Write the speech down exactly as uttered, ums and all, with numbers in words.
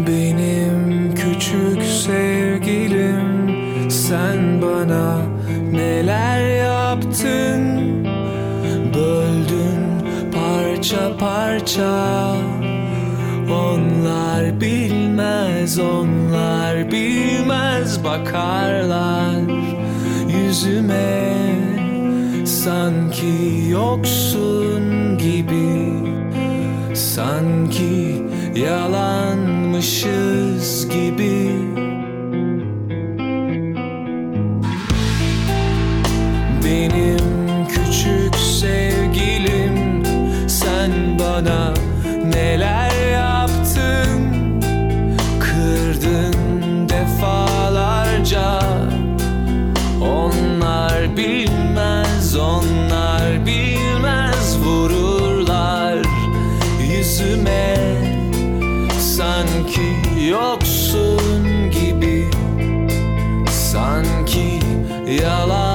Benim küçük sevgilim, sen bana neler yaptın? Böldün parça parça. Onlar bilmez, onlar bilmez. Bakarlar yüzüme sanki yoksun gibi, sanki yalanmışız gibi. Benim küçük sevgilim, sen bana neler yaptın? Kırdın defalarca. Onlar bilmez, onlar bilmez. Vururlar yüzüme sanki yoksun gibi, sanki yalan.